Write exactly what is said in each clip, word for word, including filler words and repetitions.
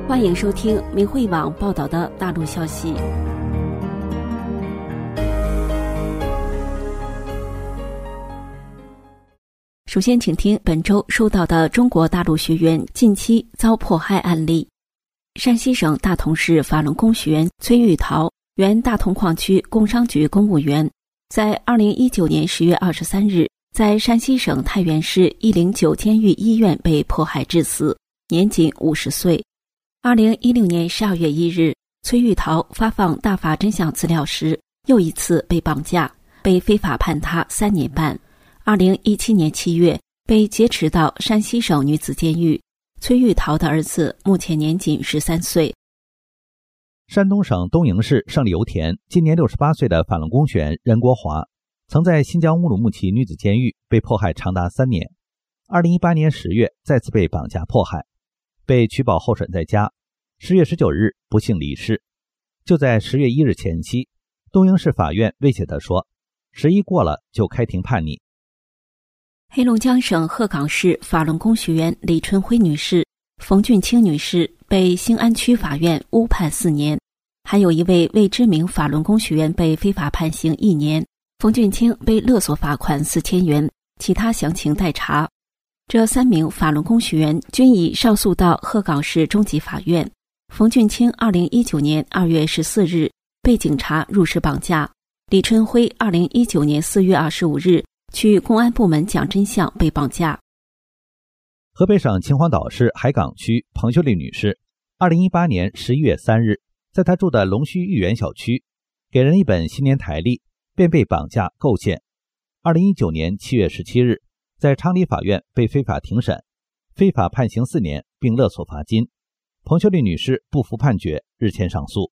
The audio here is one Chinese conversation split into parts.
欢迎收听明慧网报道的大陆消息。首先请听本周收到的中国大陆学员近期遭迫害案例。山西省大同市法轮功学员崔玉桃，原大同矿区工商局公务员，在二零一九年十月二十三日在山西省太原市一零九监狱医院被迫害致死，年仅五十岁。二零一六年十二月一日，崔玉桃发放大法真相资料时，又一次被绑架，被非法判他三年半。二零一七年七月，被劫持到山西省女子监狱。崔玉桃的儿子目前年仅十三岁。 山东省东营市胜利油田今年六十八岁的法轮功学员任国华，曾在新疆乌鲁木齐女子监狱被迫害长达三年。二零一八年十月再次被绑架迫害，被取保候审在家。十月十九日不幸离世。就在十月一日前夕，东营市法院威胁他说，十一过了就开庭判你。 黑龙江省鹤岗市法轮功学员李春辉女士、冯俊清女士被兴安区法院误判四年，还有一位未知名法轮功学员被非法判刑一年。冯俊清被勒索罚款四千元，其他详情待查。这三名法轮功学员均已上诉到鹤岗市中级法院。冯俊清二零一九年二月十四日被警察入室绑架，李春辉二零一九年四月二十五日去公安部门讲真相被绑架。 河北省秦皇岛市海港区彭秀丽女士，二零一八年十一月三日，在她住的龙须豫园小区，给人一本新年台历，便被绑架构陷。二零一九年七月十七日，在昌黎法院被非法庭审，非法判刑四年，并勒索罚金。彭秀丽女士不服判决，日前上诉。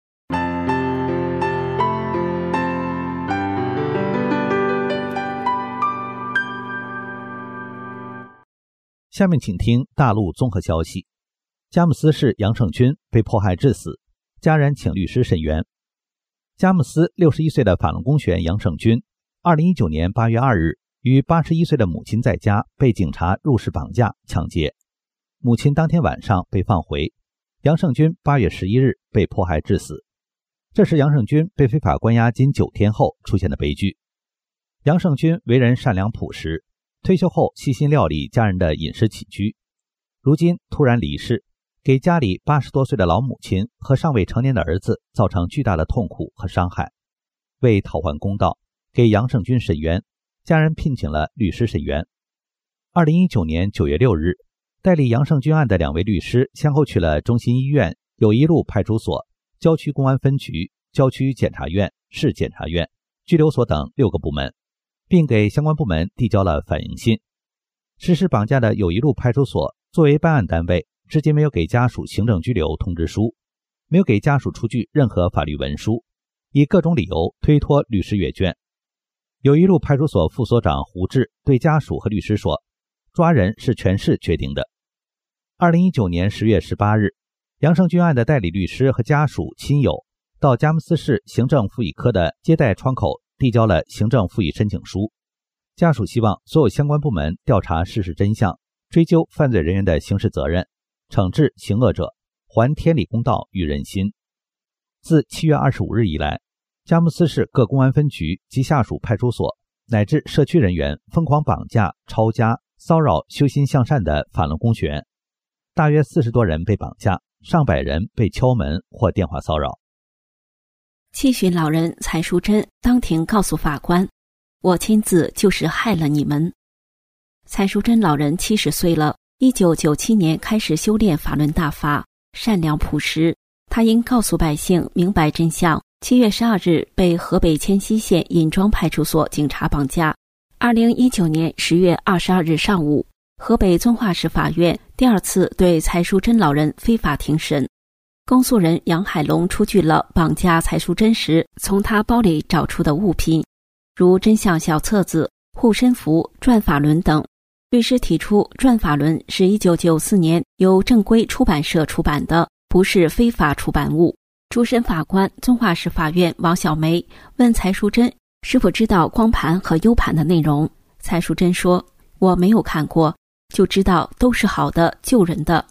下面请听大陆综合消息。佳木斯市杨胜军被迫害致死，家人请律师申冤。佳木斯六十一岁的法轮功学员杨胜军，二零一九年八月二日与八十一岁的母亲在家被警察入室绑架抢劫，母亲当天晚上被放回。杨胜军八月十一日被迫害致死，这是杨胜军被非法关押近九天后出现的悲剧。杨胜军为人善良朴实，退休后细心料理家人的饮食起居，如今突然离世，给家里八十多岁的老母亲和尚未成年的儿子造成巨大的痛苦和伤害。为讨还公道，给杨胜军申冤，家人聘请了律师申冤。二零一九年九月六日，代理杨胜军案的两位律师先后去了中心医院、友谊路派出所、郊区公安分局、郊区检察院、市检察院、拘留所等六个部门，并给相关部门递交了反映信。实施绑架的友谊路派出所作为办案单位，至今没有给家属行政拘留通知书，没有给家属出具任何法律文书，以各种理由推脱律师阅卷。友谊路派出所副所长胡志对家属和律师说，抓人是全市决定的。二零一九年十月十八日，杨胜军案的代理律师和家属亲友到佳木斯市行政复议科的接待窗口递交了行政复议申请书。家属希望所有相关部门调查事实真相，追究犯罪人员的刑事责任，惩治行恶者，还天理公道与人心。自七月二十五日以来，佳木斯市各公安分局及下属派出所乃至社区人员疯狂绑架、抄家、骚扰修心向善的法轮功学员，大约四十多人被绑架，上百人被敲门或电话骚扰。 七旬老人蔡淑珍当庭告诉法官，我亲自就是害了你们。蔡淑珍老人七十岁了，一九九七年开始修炼法轮大法，善良朴实。他因告诉百姓明白真相，七月十二日被河北迁西县尹庄派出所警察绑架。二零一九年十月二十二日上午，河北遵化市法院第二次对蔡淑珍老人非法庭审。公诉人杨海龙出具了绑架蔡淑珍时从他包里找出的物品，如真相小册子、护身符、转法轮等。律师提出，转法轮是一九九四年由正规出版社出版的，不是非法出版物。主审法官遵化市法院王小梅问蔡淑珍是否知道光盘和 U 盘的内容。蔡淑珍说，我没有看过，就知道都是好的，救人的。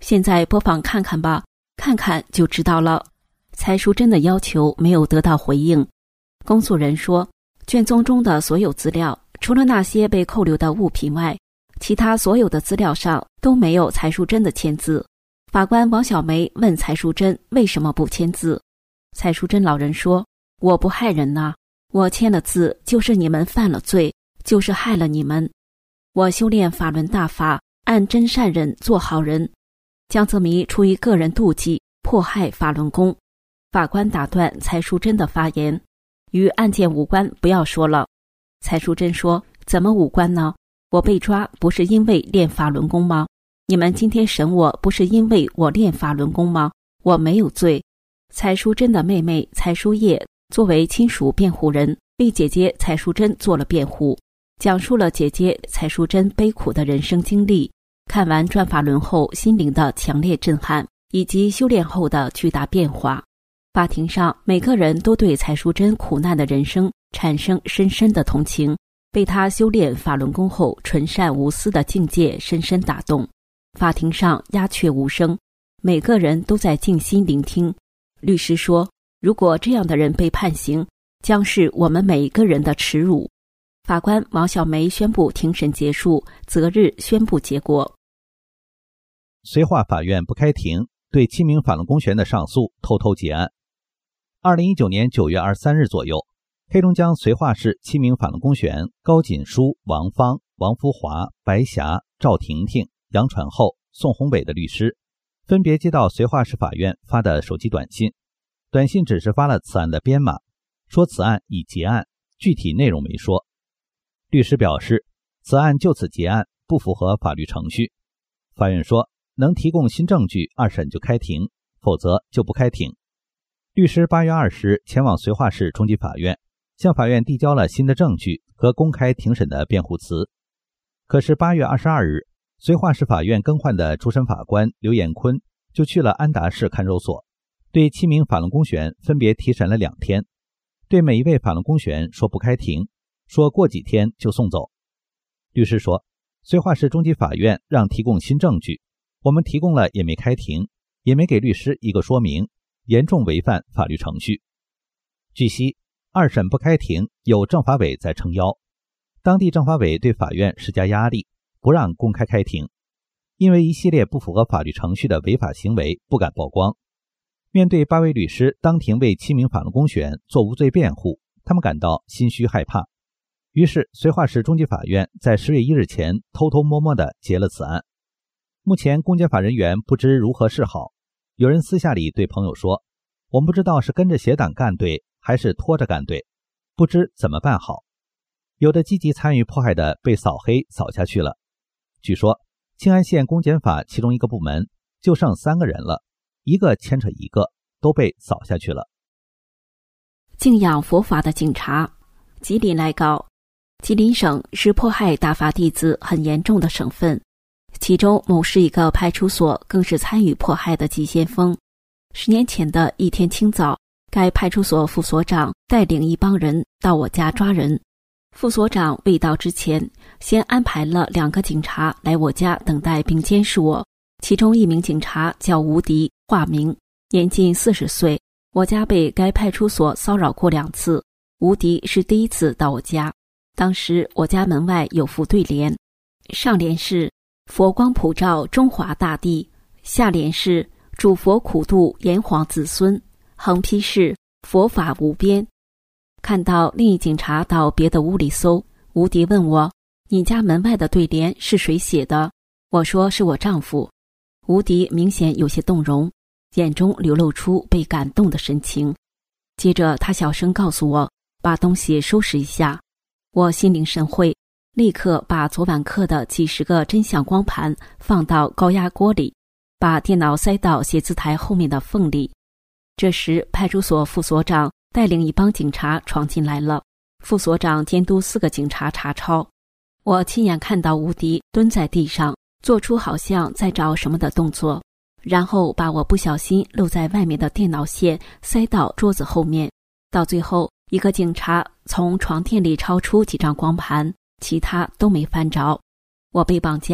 现在播放看看吧，看看就知道了。蔡淑珍的要求没有得到回应。公诉人说，卷宗中的所有资料，除了那些被扣留的物品外，其他所有的资料上都没有蔡淑珍的签字。法官王小梅问蔡淑珍为什么不签字，蔡淑珍老人说，我不害人呐，我签了字就是你们犯了罪，就是害了你们。我修炼法轮大法，按真善忍做好人。江泽民出于个人妒忌，迫害法轮功。法官打断蔡淑珍的发言，与案件无关，不要说了。蔡淑珍说，怎么无关呢？我被抓不是因为练法轮功吗？你们今天审我不是因为我练法轮功吗？我没有罪。蔡淑珍的妹妹蔡淑叶作为亲属辩护人，为姐姐蔡淑珍做了辩护，讲述了姐姐蔡淑珍悲苦的人生经历，看完转法轮后心灵的强烈震撼，以及修炼后的巨大变化。法庭上，每个人都对蔡淑珍苦难的人生产生深深的同情，被她修炼法轮功后纯善无私的境界深深打动。法庭上鸦雀无声，每个人都在静心聆听。律师说，如果这样的人被判刑，将是我们每一个人的耻辱。法官王小梅宣布庭审结束，择日宣布结果。 绥化法院不开庭，对七名法轮功学员的上诉偷偷结案。二零一九年九月二十三日左右，黑龙江绥化市七名法轮功学员高锦书、王芳、王福华、白霞、赵婷婷、杨传厚、宋宏伟的律师，分别接到绥化市法院发的手机短信，短信只是发了此案的编码，说此案已结案，具体内容没说。律师表示，此案就此结案，不符合法律程序。法院说，能提供新证据，二审就开庭，否则就不开庭。律师八月二十日前往绥化市中级法院，向法院递交了新的证据和公开庭审的辩护词。可是八月二十二日，绥化市法院更换的主审法官刘彦坤就去了安达市看守所，对七名法轮功学员分别提审了两天，对每一位法轮功学员说不开庭，说过几天就送走。律师说，绥化市中级法院让提供新证据，我们提供了也没开庭，也没给律师一个说明，严重违反法律程序。据悉，二审不开庭有政法委在撑腰，当地政法委对法院施加压力，不让公开开庭，因为一系列不符合法律程序的违法行为不敢曝光。面对八位律师当庭为七名法轮功学员做无罪辩护，他们感到心虚害怕，于是绥化市中级法院在十月一日前偷偷摸摸地结了此案。目前公检法人员不知如何是好，有人私下里对朋友说，我们不知道是跟着邪党干对还是拖着干对，不知怎么办好。有的积极参与迫害的被扫黑扫下去了。据说庆安县公检法其中一个部门就剩三个人了，一个牵扯一个，都被扫下去了。 敬仰佛法的警察。吉林来告，吉林省是迫害大法弟子很严重的省份，其中某市一个派出所更是参与迫害的急先锋。十年前的一天清早，该派出所副所长带领一帮人到我家抓人。副所长未到之前，先安排了两个警察来我家等待并监视我，其中一名警察叫吴迪，化名，年近四十岁。我家被该派出所骚扰过两次，吴迪是第一次到我家。当时我家门外有副对联，上联是佛光普照中华大地，下联是主佛苦度炎黄子孙，横批是佛法无边。看到另一警察到别的屋里搜，吴迪问我，你家门外的对联是谁写的？我说是我丈夫。吴迪明显有些动容，眼中流露出被感动的神情。接着他小声告诉我，把东西收拾一下。我心领神会，立刻把昨晚刻的几十个真相光盘放到高压锅里，把电脑塞到写字台后面的缝里。这时派出所副所长带领一帮警察闯进来了，副所长监督四个警察查抄。我亲眼看到吴迪蹲在地上，做出好像在找什么的动作，然后把我不小心露在外面的电脑线塞到桌子后面。到最后，一个警察从床垫里抄出几张光盘，其他都没翻着。我被绑架，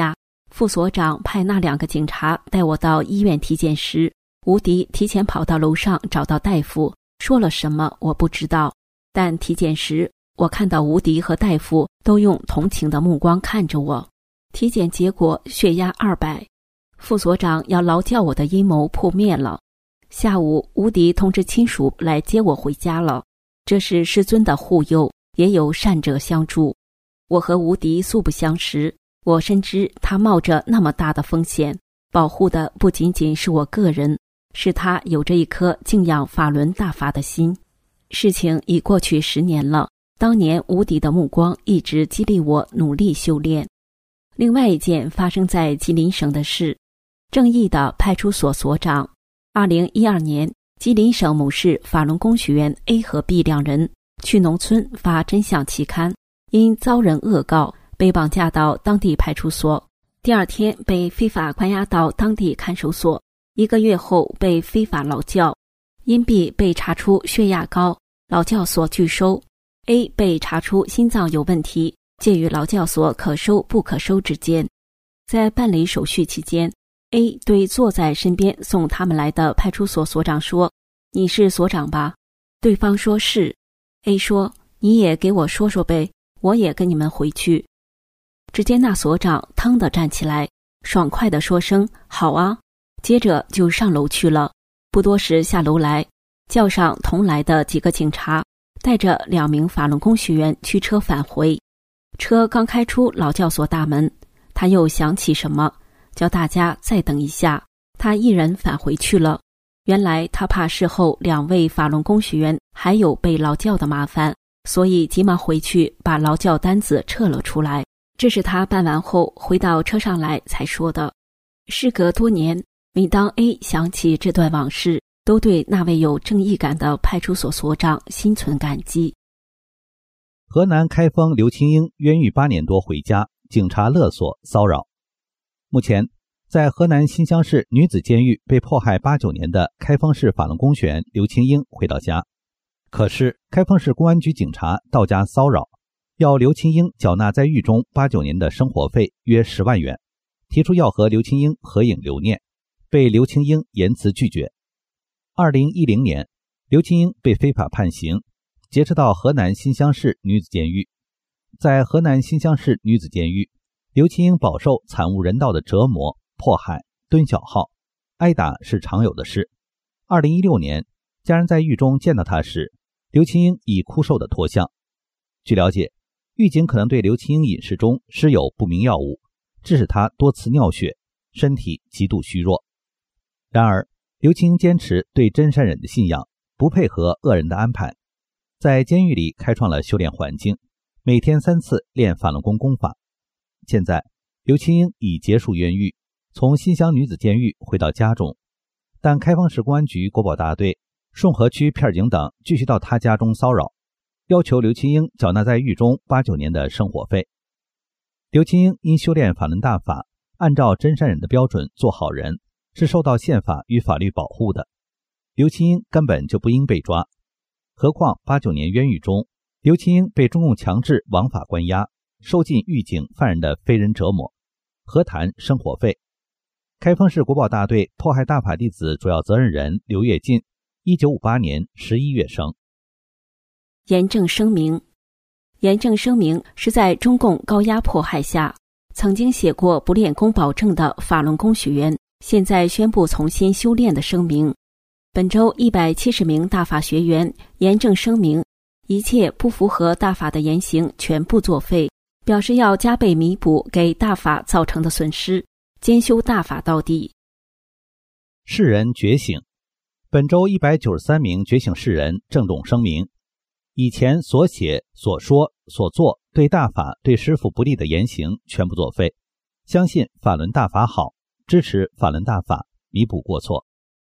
副所长派那两个警察带我到医院体检时，吴迪提前跑到楼上找到大夫，说了什么我不知道，但体检时我看到吴迪和大夫都用同情的目光看着我。体检结果血压二百，副所长要劳教我的阴谋破灭了。下午吴迪通知亲属来接我回家了，这是师尊的护佑，也有善者相助。我和吴迪素不相识，我深知他冒着那么大的风险，保护的不仅仅是我个人，是他有着一颗敬仰法轮大法的心。事情已过去十年了，当年吴迪的目光一直激励我努力修炼。另外一件发生在吉林省的事，正义的派出所所长。二零一二年，吉林省某市法轮功学员 A 和 B 两人去农村发真相期刊，因遭人恶告，被绑架到当地派出所。第二天被非法关押到当地看守所，一个月后被非法劳教。因 B 被查出血压高，劳教所拒收。A 被查出心脏有问题，介于劳教所可收不可收之间。在办理手续期间， A 对坐在身边送他们来的派出所所长说：“你是所长吧？”对方说是。 A 说：“你也给我说说呗，我也跟你们回去。”只见那所长腾地站起来，爽快地说声好啊，接着就上楼去了。不多时下楼来，叫上同来的几个警察，带着两名法轮功学员驱车返回。车刚开出劳教所大门，他又想起什么，叫大家再等一下，他一人返回去了。原来他怕事后两位法轮功学员还有被劳教的麻烦，所以急忙回去把劳教单子撤了出来。这是他办完后回到车上来才说的。事隔多年，每当 A 想起这段往事，都对那位有正义感的派出所所长心存感激。 河南开封刘清英冤狱八年多回家，警察勒索骚扰。目前在河南新乡市女子监狱被迫害八九年的开封市法轮功学员刘清英回到家，可是开封市公安局警察到家骚扰，要刘清英缴纳在狱中八九年的生活费约十万元，提出要和刘清英合影留念，被刘清英严词拒绝。二零一零年，刘清英被非法判刑，劫持到河南新乡市女子监狱。在河南新乡市女子监狱，刘清英饱受惨无人道的折磨、迫害、蹲小号，挨打是常有的事。二零一六年，家人在狱中见到她时，刘清英已枯瘦的脱相。据了解，狱警可能对刘清英饮食中施有不明药物，致使她多次尿血，身体极度虚弱。然而，刘清英坚持对真善忍的信仰，不配合恶人的安排，在监狱里开创了修炼环境，每天三次练法轮功功法。现在，刘清英已结束冤狱，从新乡女子监狱回到家中，但开封市公安局国保大队、顺河区片警等继续到他家中骚扰，要求刘清英缴纳在狱中八九年的生活费。刘清英因修炼法轮大法，按照真善忍的标准做好人，是受到宪法与法律保护的。刘清英根本就不应被抓，何况八九年冤狱中，刘清英被中共强制枉法关押，受尽狱警犯人的非人折磨，何谈生活费？开封市国保大队迫害大法弟子主要责任人刘跃进，一九五八年十一月生。 严正声明。严正声明是在中共高压迫害下，曾经写过不练功保证的法轮功学员，现在宣布重新修炼的声明。本周一百七十名大法学员严正声明，一切不符合大法的言行全部作废，表示要加倍弥补给大法造成的损失，兼修大法到底。 世人觉醒。本周一百九十三名觉醒世人郑重声明，以前所写、所说、所做对大法、对师父不利的言行全部作废，相信法轮大法好，支持法轮大法，弥补过错。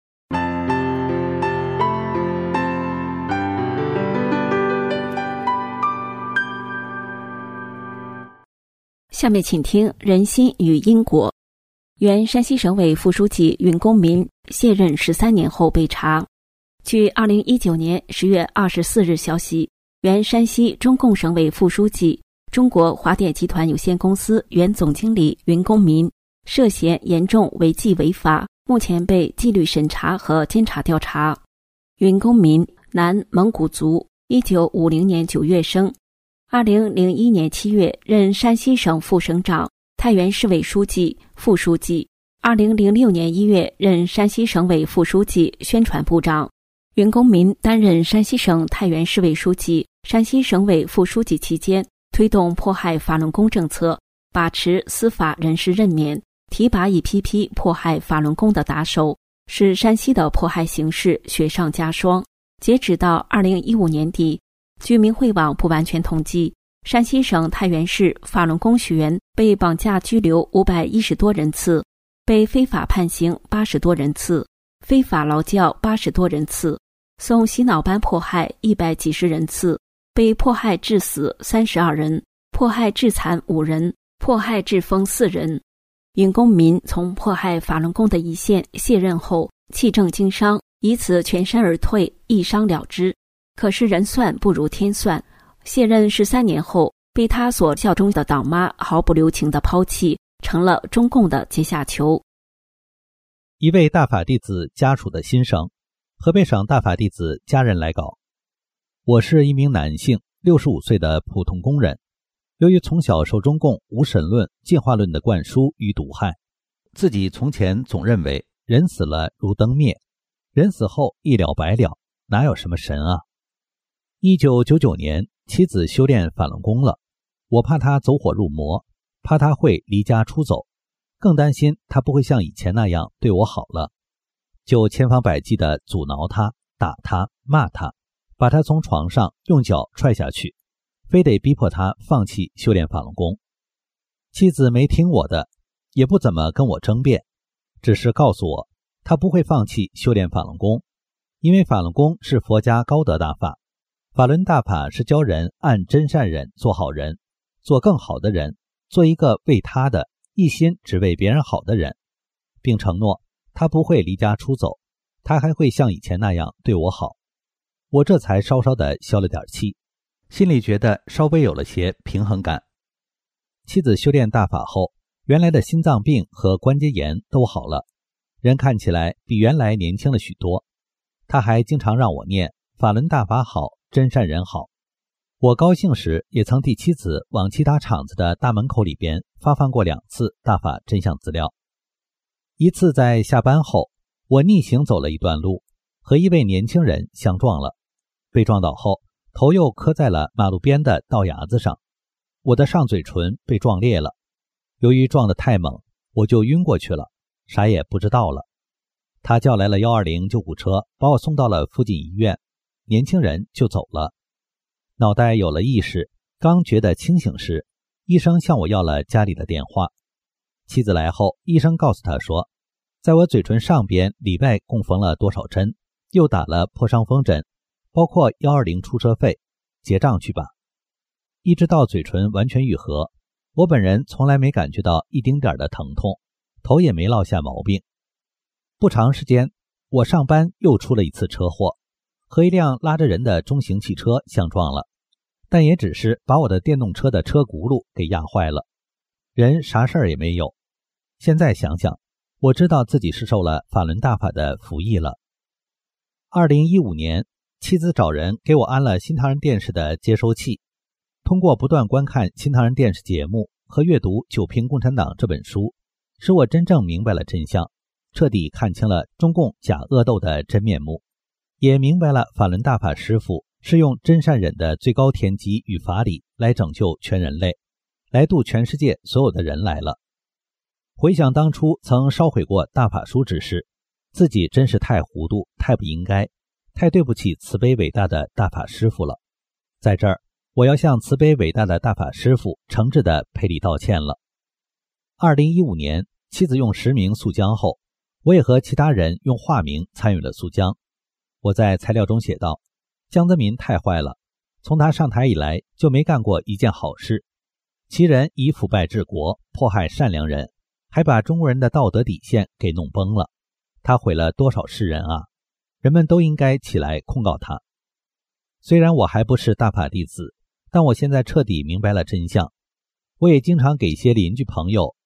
下面请听人心与因果。原山西省委副书记윤公民卸任十三年后被查。据二零一九年十月二十四日消息，原山西中共省委副书记、中国华电集团有限公司原总经理윤公民涉嫌严重违纪违法，目前被纪律审查和监察调查。云公民，男，蒙古族，一九五零年九月生，二零零一年七月任山西省副省长、太原市委书记、副书记。二零零六年一月任山西省委副书记、宣传部长。云公民担任山西省太原市委书记、山西省委副书记期间，推动迫害法轮功政策，把持司法人事任免，提拔一批批迫害法轮功的打手，使山西的迫害形势雪上加霜。截止到二零一五年底，据明慧网不完全统计，山西省太原市法轮功学员被绑架拘留五百一十多人次，被非法判刑八十多人次，非法劳教八十多人次，送洗脑班迫害一百几十人次，被迫害致死三十二人，迫害致残五人，迫害致疯四人。云公民从迫害法轮功的一线卸任后，弃政经商，以此全身而退，一伤了之。可是人算不如天算，卸任十三年后，被他所效忠的党妈毫不留情地抛弃，成了中共的阶下囚。 一位大法弟子家属的心声，河北省大法弟子家人来稿。我是一名男性，六十五岁的普通工人。由于从小受中共无神论、进化论的灌输与毒害，自己从前总认为人死了如灯灭，人死后一了百了，哪有什么神啊？一九九九年，妻子修炼法轮功了，我怕她走火入魔，怕她会离家出走，更担心她不会像以前那样对我好了，就千方百计地阻挠她、打她、骂她，把她从床上用脚踹下去，非得逼迫她放弃修炼法轮功。妻子没听我的，也不怎么跟我争辩，只是告诉我她不会放弃修炼法轮功，因为法轮功是佛家高德大法，法轮大法是教人按真善忍做好人，做更好的人，做一个为他的一心只为别人好的人，并承诺他不会离家出走，他还会像以前那样对我好。我这才稍稍的消了点气，心里觉得稍微有了些平衡感。妻子修炼大法后，原来的心脏病和关节炎都好了，人看起来比原来年轻了许多。他还经常让我念法轮大法好，真善人好。我高兴时也曾替妻子往其他厂子的大门口里边发放过两次大法真相资料。一次在下班后，我逆行走了一段路，和一位年轻人相撞了，被撞倒后，头又磕在了马路边的道牙子上，我的上嘴唇被撞裂了。由于撞得太猛，我就晕过去了，啥也不知道了。他叫来了一二零救护车，把我送到了附近医院，年轻人就走了。脑袋有了意识，刚觉得清醒时，医生向我要了家里的电话。妻子来后，医生告诉他说，在我嘴唇上边里外共缝了多少针，又打了破伤风针，包括一二零出车费，结账去吧。一直到嘴唇完全愈合，我本人从来没感觉到一丁点的疼痛，头也没落下毛病。不长时间，我上班又出了一次车祸，和一辆拉着人的中型汽车相撞了，但也只是把我的电动车的车轱辘给压坏了，人啥事儿也没有。现在想想，我知道自己是受了法轮大法的福益了。二零一五年，妻子找人给我安了新唐人电视的接收器，通过不断观看新唐人电视节目和阅读《九评共产党》这本书，使我真正明白了真相，彻底看清了中共假恶斗的真面目，也明白了法轮大法师父是用真善忍的最高天机与法理来拯救全人类，来度全世界所有的人来了。回想当初曾烧毁过大法书之事，自己真是太糊涂，太不应该，太对不起慈悲伟大的大法师父了。在这儿，我要向慈悲伟大的大法师父诚挚地赔礼道歉了。二零一五年，妻子用实名诉僵后，我也和其他人用化名参与了诉僵。我在材料中写道，江泽民太坏了，从他上台以来就没干过一件好事，其人以腐败治国，迫害善良人，还把中国人的道德底线给弄崩了，他毁了多少世人啊！人们都应该起来控告他。虽然我还不是大法弟子，但我现在彻底明白了真相。我也经常给一些邻居朋友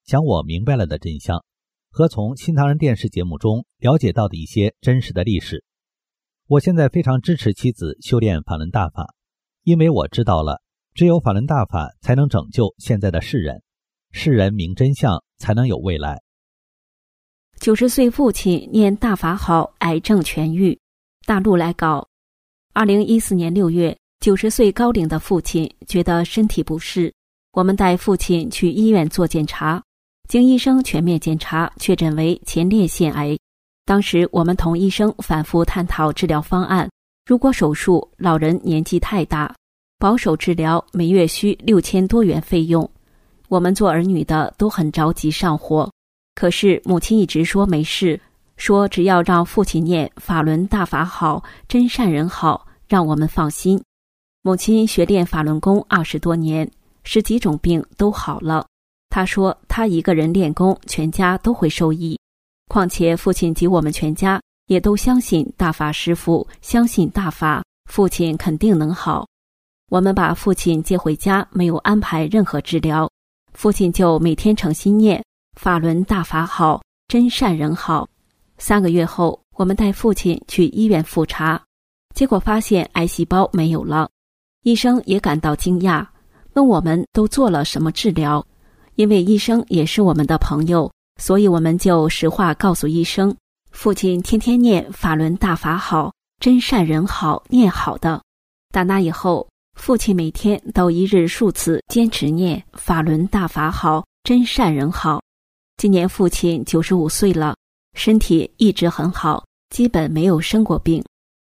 讲我明白了的真相，和从新唐人电视节目中了解到的一些真实的历史。我现在非常支持妻子修炼法轮大法，因为我知道了，只有法轮大法才能拯救现在的世人，世人明真相才能有未来。 九十岁父亲念大法好，癌症痊愈。大陆来稿，二零一四年六月，九十岁高龄的父亲觉得身体不适，我们带父亲去医院做检查，经医生全面检查，确诊为前列腺癌。当时我们同医生反复探讨治疗方案，如果手术，老人年纪太大，保守治疗每月需六千多元费用。我们做儿女的都很着急上火，可是母亲一直说没事，说只要让父亲念法轮大法好，真善人好，让我们放心。母亲学练法轮功二十多年，十几种病都好了。她说她一个人练功，全家都会受益。况且父亲及我们全家也都相信大法师父，相信大法，父亲肯定能好。我们把父亲接回家，没有安排任何治疗，父亲就每天诚心念法轮大法好，真善人好。三个月后，我们带父亲去医院复查，结果发现癌细胞没有了。医生也感到惊讶，问我们都做了什么治疗。因为医生也是我们的朋友，所以我们就实话告诉医生，父亲天天念法轮大法好，真善人好，念好的。打那以后，父亲每天都一日数次坚持念法轮大法好，真善人好。今年父亲九十五岁了，身体一直很好，基本没有生过病。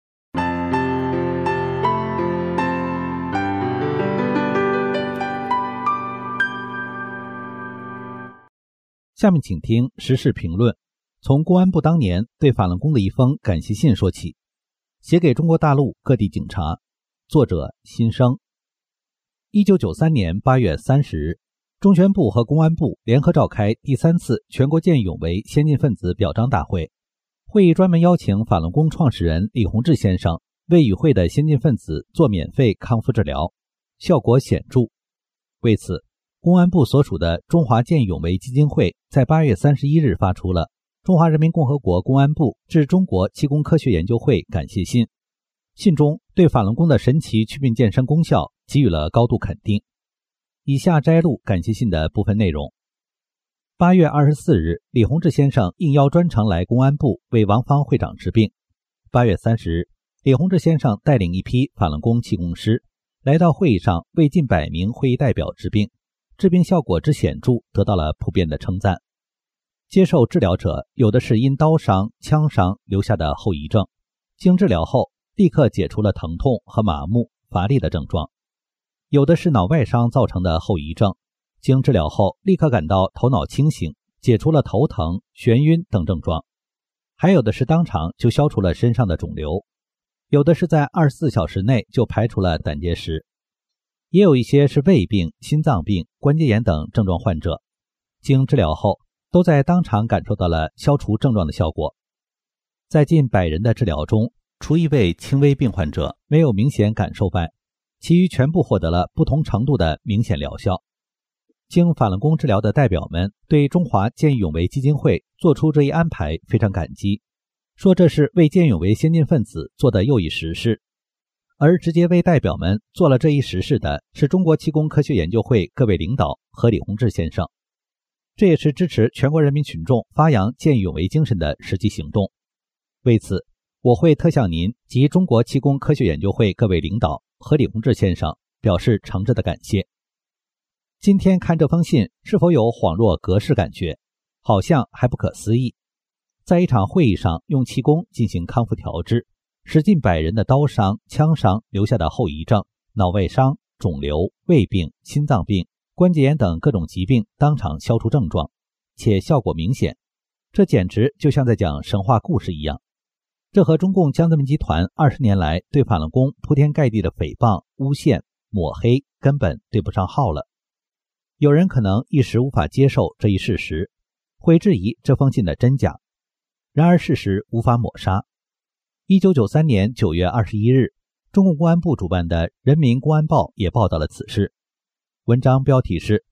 下面请听时事评论，从公安部当年对法轮功的一封感谢信说起，写给中国大陆各地警察，作者辛生。一九九三年八月三十日，中宣部和公安部联合召开第三次全国见义勇为先进分子表彰大会。会议专门邀请法轮功创始人李洪志先生为与会的先进分子做免费康复治疗，效果显著。为此，公安部所属的中华见义勇为基金会在八月三十一日发出了中华人民共和国公安部致中国气功科学研究会感谢信。信中对法轮功的神奇祛病健身功效给予了高度肯定。以下摘录感谢信的部分内容。八月二十四日，李洪志先生应邀专程来公安部为王芳会长治病。八月三十日，李洪志先生带领一批法轮功气功师来到会议上为近百名会议代表治病，治病效果之显著得到了普遍的称赞。接受治疗者有的是因刀伤、枪伤留下的后遗症，经治疗后立刻解除了疼痛和麻木、乏力的症状；有的是脑外伤造成的后遗症，经治疗后立刻感到头脑清醒，解除了头疼、眩晕等症状；还有的是当场就消除了身上的肿瘤，有的是在二十四小时内就排除了胆结石。也有一些是胃病、心脏病、关节炎等症状患者，经治疗后都在当场感受到了消除症状的效果。在近百人的治疗中，除一位轻微病患者没有明显感受外，其余全部获得了不同程度的明显疗效。经法轮功治疗的代表们对中华见义勇为基金会做出这一安排非常感激，说这是为见义勇为先进分子做的又一实事。而直接为代表们做了这一实事的是中国气功科学研究会各位领导和李洪志先生，这也是支持全国人民群众发扬见义勇为精神的实际行动。为此，我会特向您及中国气功科学研究会各位领导和李洪志先生表示诚挚的感谢。今天看这封信，是否有恍若隔世感觉？好像还不可思议。在一场会议上用气功进行康复调治，使近百人的刀伤、枪伤留下的后遗症、脑外伤、肿瘤、胃病、心脏病、关节炎等各种疾病当场消除症状，且效果明显，这简直就像在讲神话故事一样。这和中共江泽民集团二十年来对法轮功铺天盖地的诽谤、诬陷、抹黑根本对不上号了。有人可能一时无法接受这一事实，会质疑这封信的真假。然而事实无法抹杀。一九九三年九月二十一日，中共公安部主办的《人民公安报》也报道了此事。文章标题是《法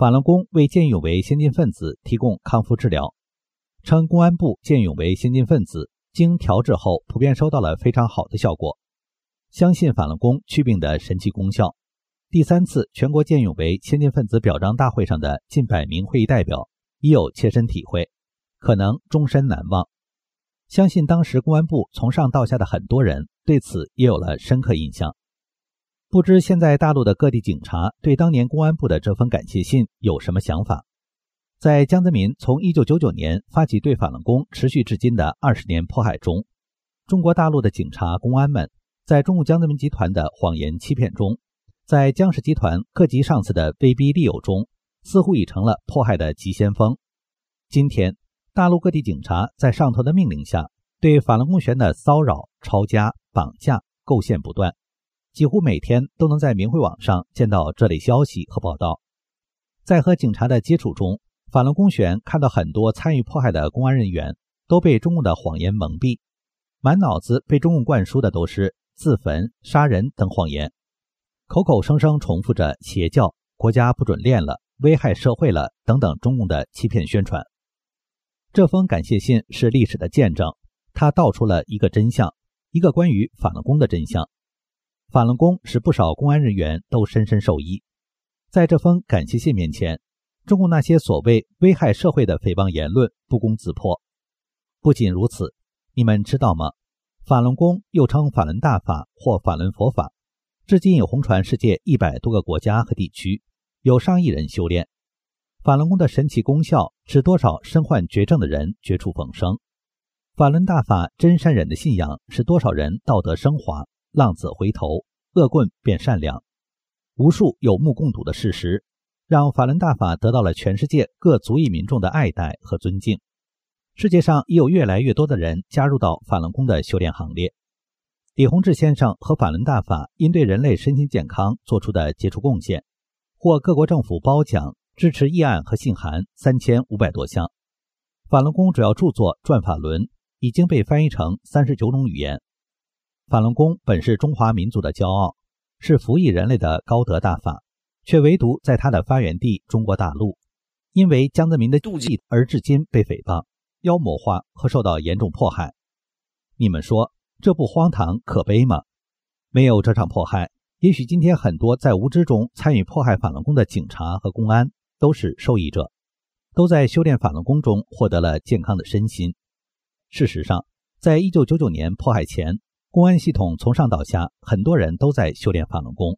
法轮功为见义勇为先进分子提供康复治疗，称公安部见义勇为先进分子经调治后普遍收到了非常好的效果，相信法轮功祛病的神奇功效。第三次全国见义勇为先进分子表彰大会上的近百名会议代表已有切身体会，可能终身难忘。相信当时公安部从上到下的很多人对此也有了深刻印象。不知现在大陆的各地警察对当年公安部的这封感谢信有什么想法？在江泽民从一九九九年发起对法轮功持续至今的二十年迫害中，中国大陆的警察公安们在中共江泽民集团的谎言欺骗中，在江氏集团各级上司的威逼利诱中，似乎已成了迫害的急先锋。今天大陆各地警察在上头的命令下，对法轮功学员的骚扰、抄家、绑架、构陷不断，几乎每天都能在明慧网上见到这类消息和报道。在和警察的接触中，法轮功学员看到很多参与迫害的公安人员都被中共的谎言蒙蔽，满脑子被中共灌输的都是自焚、杀人等谎言，口口声声重复着邪教、国家不准练了、危害社会了等等中共的欺骗宣传。这封感谢信是历史的见证，它道出了一个真相，一个关于法轮功的真相。法轮功使不少公安人员都深深受益。在这封感谢信面前，中共那些所谓危害社会的诽谤言论不攻自破。不仅如此，你们知道吗？法轮功又称法轮大法或法轮佛法，至今已红传世界一百多个国家和地区，有上亿人修炼。法轮功的神奇功效使多少身患绝症的人绝处逢生。法轮大法真善忍的信仰使多少人道德升华，浪子回头，恶棍变善良。无数有目共睹的事实，让法轮大法得到了全世界各族裔民众的爱戴和尊敬。世界上也有越来越多的人加入到法轮功的修炼行列。李洪志先生和法轮大法因对人类身心健康做出的杰出贡献，获各国政府褒奖、支持议案和信函三千五百多项。法轮功主要著作《转法轮》已经被翻译成三十九种语言。法轮功本是中华民族的骄傲，是服役人类的高德大法，却唯独在它的发源地中国大陆，因为江泽民的妒忌而至今被诽谤、妖魔化和受到严重迫害。你们说这不荒唐可悲吗？没有这场迫害，也许今天很多在无知中参与迫害法轮功的警察和公安都是受益者，都在修炼法轮功中获得了健康的身心。事实上，在一九九九年迫害前，公安系统从上到下很多人都在修炼法轮功。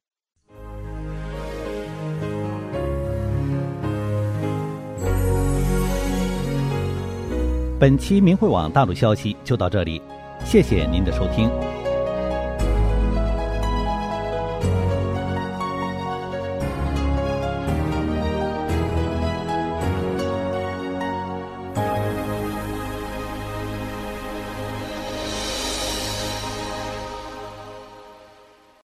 本期明慧网大陆消息就到这里，谢谢您的收听。